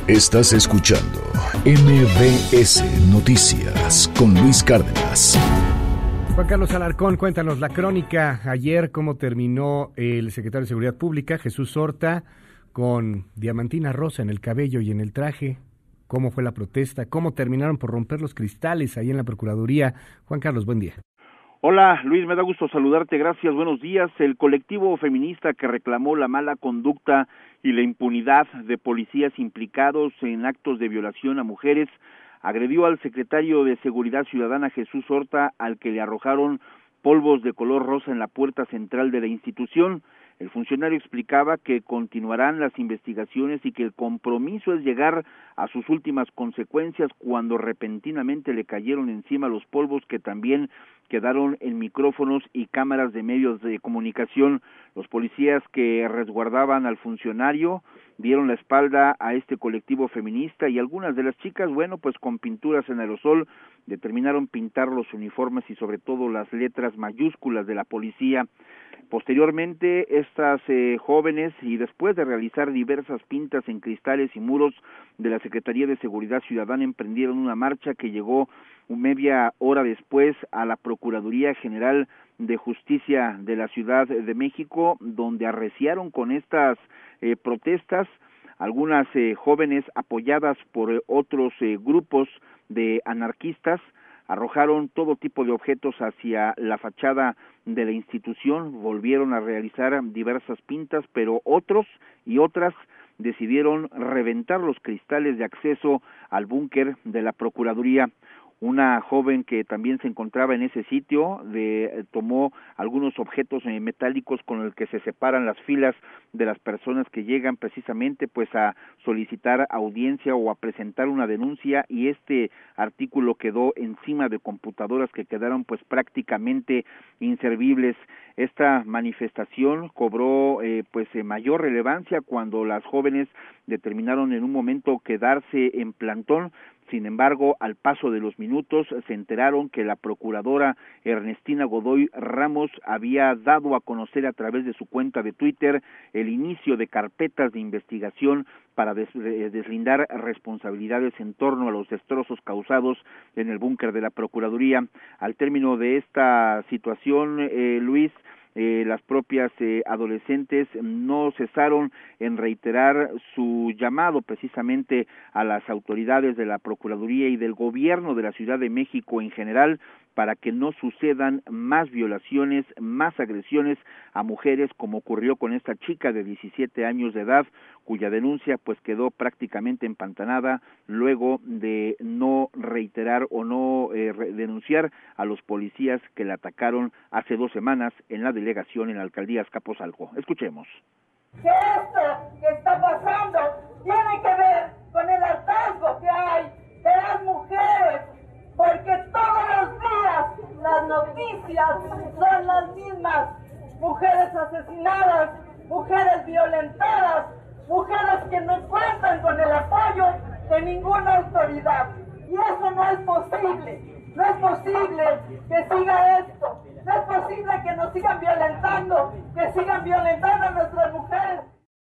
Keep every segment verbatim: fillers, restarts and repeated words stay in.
Estás escuchando M B S Noticias con Luis Cárdenas. Juan Carlos Alarcón, cuéntanos la crónica. Ayer, cómo terminó el secretario de Seguridad Pública, Jesús Horta, con diamantina rosa en el cabello y en el traje. ¿Cómo fue la protesta? ¿Cómo terminaron por romper los cristales ahí en la Procuraduría? Juan Carlos, buen día. Hola Luis, me da gusto saludarte, gracias, buenos días. El colectivo feminista que reclamó la mala conducta y la impunidad de policías implicados en actos de violación a mujeres agredió al secretario de Seguridad Ciudadana Jesús Horta, al que le arrojaron polvos de color rosa en la puerta central de la institución. El funcionario explicaba que continuarán las investigaciones y que el compromiso es llegar a sus últimas consecuencias cuando repentinamente le cayeron encima los polvos que también quedaron en micrófonos y cámaras de medios de comunicación. Los policías que resguardaban al funcionario dieron la espalda a este colectivo feminista y algunas de las chicas, bueno, pues con pinturas en aerosol determinaron pintar los uniformes y sobre todo las letras mayúsculas de la policía. Posteriormente, estas eh, jóvenes, y después de realizar diversas pintas en cristales y muros de la Secretaría de Seguridad Ciudadana, emprendieron una marcha que llegó media hora después a la Procuraduría General de Justicia de la Ciudad de México, donde arreciaron con estas eh, protestas. Algunas eh, jóvenes apoyadas por eh, otros eh, grupos de anarquistas arrojaron todo tipo de objetos hacia la fachada de la institución, volvieron a realizar diversas pintas, pero otros y otras decidieron reventar los cristales de acceso al búnker de la Procuraduría. Una joven que también se encontraba en ese sitio de, tomó algunos objetos eh, metálicos con el que se separan las filas de las personas que llegan precisamente pues a solicitar audiencia o a presentar una denuncia, y este artículo quedó encima de computadoras que quedaron pues prácticamente inservibles. Esta manifestación cobró eh, pues eh, mayor relevancia cuando las jóvenes determinaron en un momento quedarse en plantón. Sin embargo, al paso de los minutos se enteraron que la procuradora Ernestina Godoy Ramos había dado a conocer a través de su cuenta de Twitter el inicio de carpetas de investigación para des- deslindar responsabilidades en torno a los destrozos causados en el búnker de la Procuraduría. Al término de esta situación, eh, Luis, Eh, las propias eh, adolescentes no cesaron en reiterar su llamado precisamente a las autoridades de la Procuraduría y del gobierno de la Ciudad de México en general para que no sucedan más violaciones, más agresiones a mujeres, como ocurrió con esta chica de diecisiete años de edad, cuya denuncia pues quedó prácticamente empantanada luego de no reiterar o no eh, re- denunciar a los policías que la atacaron hace dos semanas en la delegación en la alcaldía Azcapotzalco. Escuchemos. Que esto que está pasando tiene que ver con el hartazgo que hay de las mujeres, porque todos los días las noticias son las mismas: mujeres asesinadas, mujeres violentadas, mujeres que no cuentan con el apoyo de ninguna autoridad. Y eso no es posible, no es posible que siga esto, no es posible que nos sigan violentando, que sigan violentando a nuestras mujeres.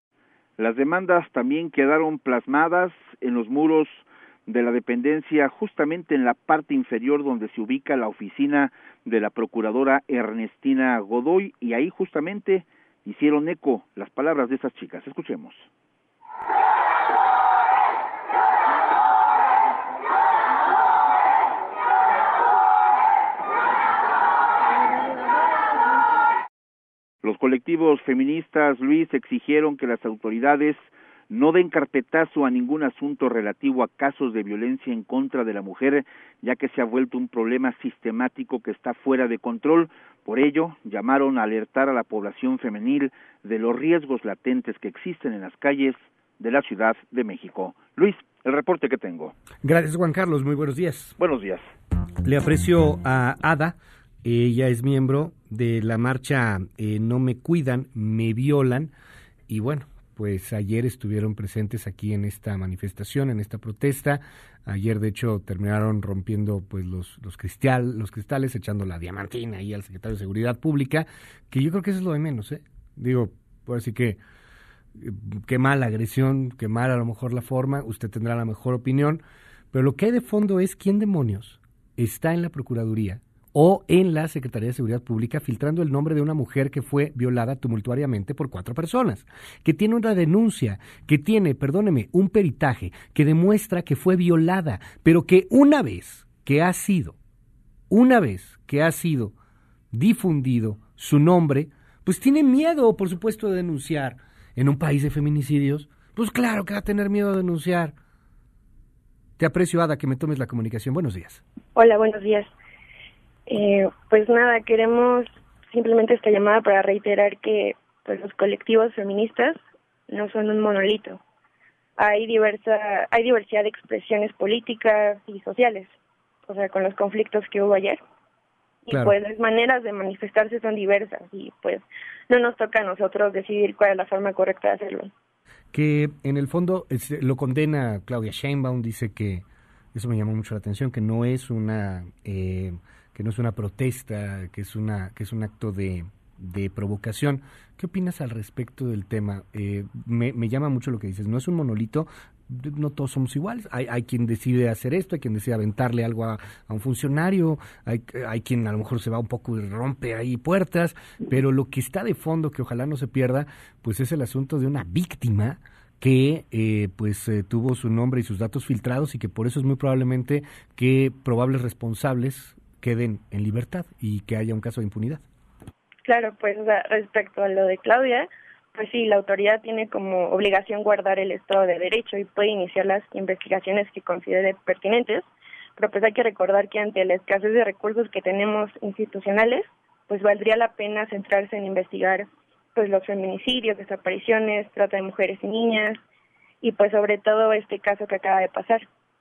Las demandas también quedaron plasmadas en los muros de la dependencia, justamente en la parte inferior donde se ubica la oficina de la procuradora Ernestina Godoy, y ahí justamente hicieron eco las palabras de esas chicas. Escuchemos. Los colectivos feministas, Luis, exigieron que las autoridades no den carpetazo a ningún asunto relativo a casos de violencia en contra de la mujer, ya que se ha vuelto un problema sistemático que está fuera de control. Por ello, llamaron a alertar a la población femenil de los riesgos latentes que existen en las calles de la Ciudad de México. Luis, el reporte que tengo. Gracias, Juan Carlos, muy buenos días. Buenos días. Le aprecio a Ada. Ella es miembro de la marcha eh, No me cuidan, me violan, y bueno, pues ayer estuvieron presentes aquí en esta manifestación, en esta protesta. Ayer, de hecho, terminaron rompiendo pues los los cristal, los cristales, echando la diamantina ahí al secretario de Seguridad Pública, que yo creo que eso es lo de menos, ¿eh? Digo, pues así que qué mal la agresión, qué mal a lo mejor la forma, usted tendrá la mejor opinión, pero lo que hay de fondo es quién demonios está en la Procuraduría o en la Secretaría de Seguridad Pública filtrando el nombre de una mujer que fue violada tumultuariamente por cuatro personas, que tiene una denuncia, que tiene, perdóneme, un peritaje que demuestra que fue violada, pero que una vez que ha sido, una vez que ha sido difundido su nombre, pues tiene miedo, por supuesto, de denunciar. En un país de feminicidios, pues claro que va a tener miedo de denunciar. Te aprecio, Ada, que me tomes la comunicación. Buenos días. Hola, buenos días. Eh, pues nada, queremos simplemente esta llamada para reiterar que pues los colectivos feministas no son un monolito. Hay diversa, hay diversidad de expresiones políticas y sociales, o sea, con los conflictos que hubo ayer. Y claro, pues las maneras de manifestarse son diversas y pues no nos toca a nosotros decidir cuál es la forma correcta de hacerlo. Que en el fondo es, lo condena Claudia Sheinbaum, dice que, eso me llamó mucho la atención, que no es una eh, que no es una protesta, que es una que es un acto de, de provocación. ¿Qué opinas al respecto del tema? Eh, me, me llama mucho lo que dices, no es un monolito, no todos somos iguales, hay, hay quien decide hacer esto, hay quien decide aventarle algo a, a un funcionario, hay, hay quien a lo mejor se va un poco y rompe ahí puertas, pero lo que está de fondo, que ojalá no se pierda, pues es el asunto de una víctima que eh, pues eh, tuvo su nombre y sus datos filtrados y que por eso es muy probablemente que probables responsables queden en libertad y que haya un caso de impunidad. Claro, pues o sea, respecto a lo de Claudia, pues sí, la autoridad tiene como obligación guardar el Estado de Derecho y puede iniciar las investigaciones que considere pertinentes, pero pues hay que recordar que ante la escasez de recursos que tenemos institucionales, pues valdría la pena centrarse en investigar pues los feminicidios, desapariciones, trata de mujeres y niñas, y pues sobre todo este caso que acaba de pasar.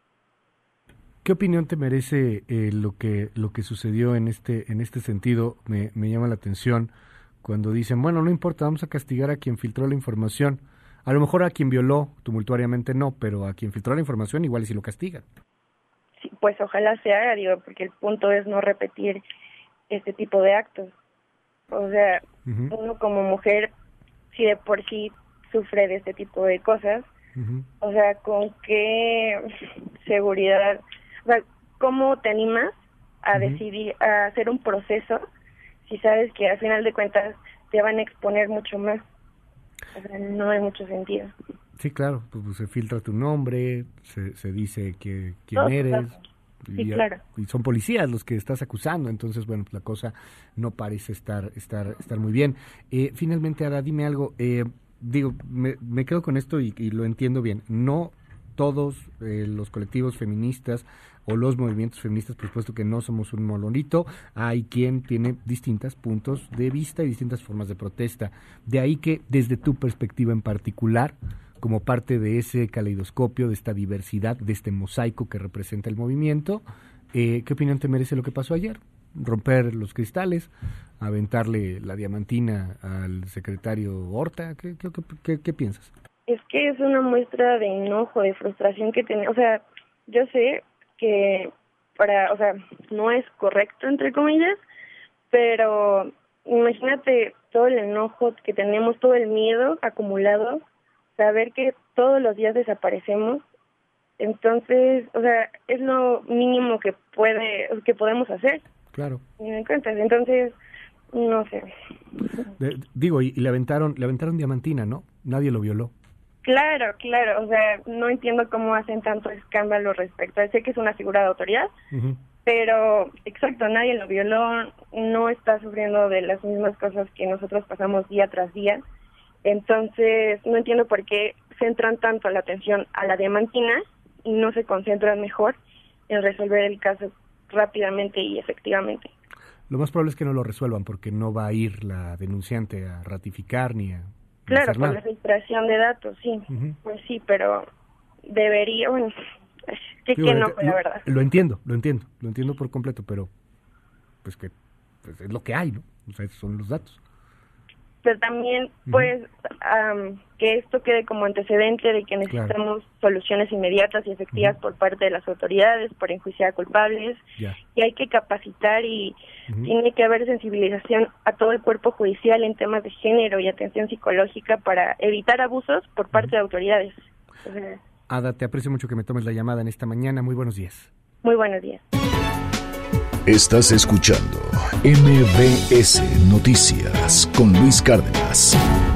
¿Qué opinión te merece eh, lo que lo que sucedió en este en este sentido? Me, me llama la atención cuando dicen, bueno, no importa, vamos a castigar a quien filtró la información. A lo mejor a quien violó tumultuariamente no, pero a quien filtró la información igual y si lo castigan. Sí, pues ojalá se haga, digo, porque el punto es no repetir este tipo de actos. O sea, uh-huh. uno como mujer, si de por sí sufre de este tipo de cosas, uh-huh. o sea, ¿con qué seguridad? O sea, ¿cómo te animas a uh-huh. decidir, a hacer un proceso si sabes que al final de cuentas te van a exponer mucho más? O sea, no hay mucho sentido. Sí, claro, pues, pues se filtra tu nombre, se, se dice que quién oh, eres, claro. y, sí, claro. y son policías los que estás acusando, entonces, bueno, pues la cosa no parece estar estar estar muy bien. Eh, finalmente, Ada, dime algo, eh, digo, me, me quedo con esto y, y lo entiendo bien, no todos eh, los colectivos feministas o los movimientos feministas, por supuesto que no somos un monolito, hay quien tiene distintos puntos de vista y distintas formas de protesta. De ahí que, desde tu perspectiva en particular, como parte de ese caleidoscopio, de esta diversidad, de este mosaico que representa el movimiento, eh, ¿qué opinión te merece lo que pasó ayer? Romper los cristales, aventarle la diamantina al secretario Horta, ¿qué, qué, qué, qué piensas? Es que es una muestra de enojo, de frustración que tiene, o sea, yo sé que para, o sea, no es correcto entre comillas, pero imagínate todo el enojo que tenemos, todo el miedo acumulado, saber que todos los días desaparecemos, entonces, o sea, es lo mínimo que puede, que podemos hacer. Claro. Entonces, no sé. De, digo, y, y le aventaron, le aventaron diamantina, ¿no? Nadie lo violó. Claro, claro, o sea, no entiendo cómo hacen tanto escándalo respecto a, sé que es una figura de autoridad, uh-huh. pero, exacto, nadie lo violó, no está sufriendo de las mismas cosas que nosotros pasamos día tras día, entonces no entiendo por qué centran tanto la atención a la diamantina y no se concentran mejor en resolver el caso rápidamente y efectivamente. Lo más probable es que no lo resuelvan porque no va a ir la denunciante a ratificar ni a... Claro, por la filtración de datos, sí, uh-huh. pues sí, pero debería, bueno, que, Digo, que no, lo, la verdad. Lo entiendo, lo entiendo, lo entiendo por completo, pero pues que pues es lo que hay, ¿no? O sea, esos son los datos. pero también pues um, que esto quede como antecedente de que necesitamos claro. soluciones inmediatas y efectivas uh-huh. por parte de las autoridades para enjuiciar a culpables, yeah. y hay que capacitar y uh-huh. tiene que haber sensibilización a todo el cuerpo judicial en temas de género y atención psicológica para evitar abusos por parte uh-huh. de autoridades. O sea, Ada, te aprecio mucho que me tomes la llamada en esta mañana. Muy buenos días. Muy buenos días. Estás escuchando M B S Noticias con Luis Cárdenas.